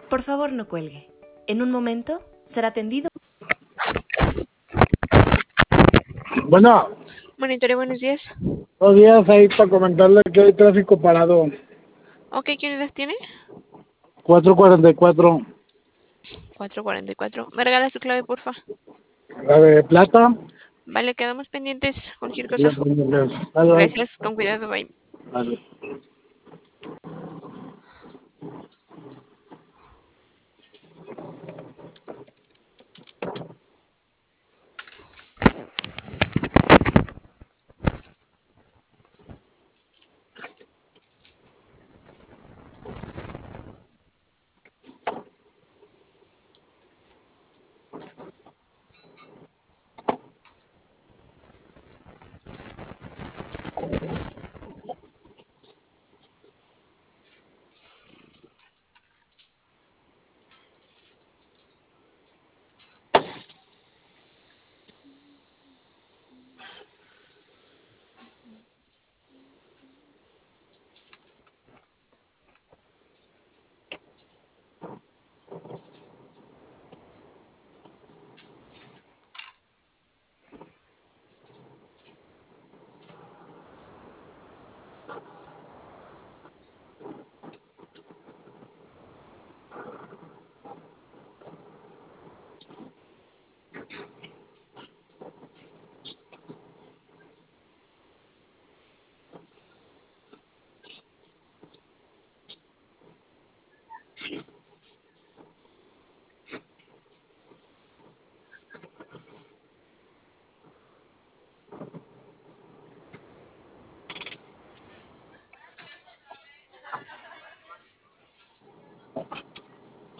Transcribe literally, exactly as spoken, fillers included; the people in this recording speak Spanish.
Por favor, no cuelgue. En un momento será atendido. Bueno, Monitorio, buenos días. buenos días, ahí para comentarle que hay tráfico parado. Ok, ¿quién las tiene? cuatro cuarenta y cuatro. cuatro cuarenta y cuatro. ¿Me regala su clave, porfa? La de plata. Vale, quedamos pendientes. Cualquier cosa. Vale, vale. Gracias, con cuidado, bye. Vale.